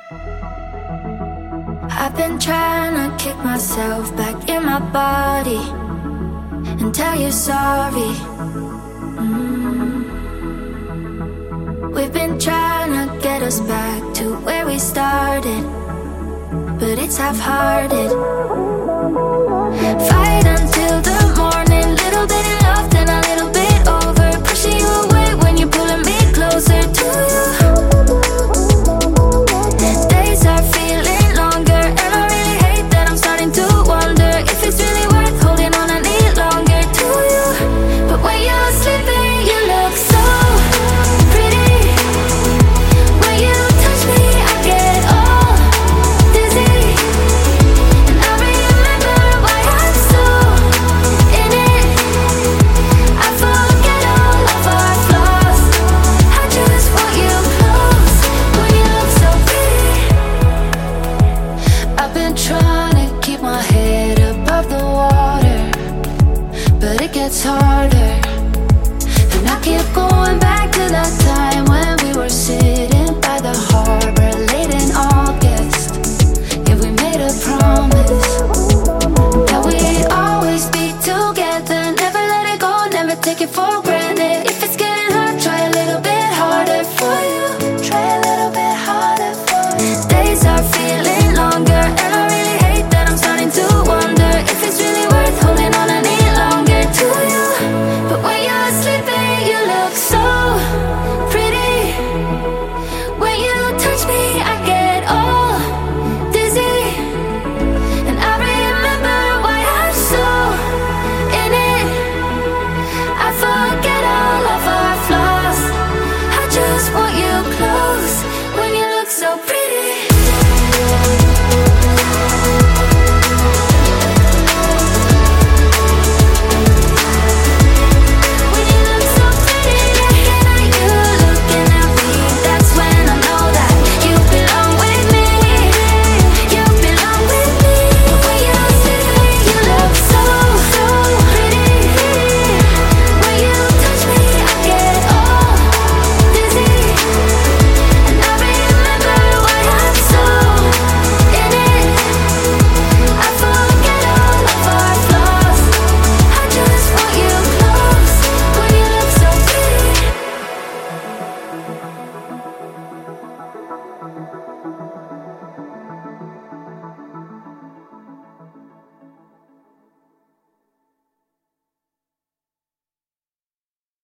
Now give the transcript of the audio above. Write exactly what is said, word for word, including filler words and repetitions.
I've been trying to kick myself back in my body and tell you sorry. mm. We've been trying to get us back to where we started, but it's half-hearted. Fight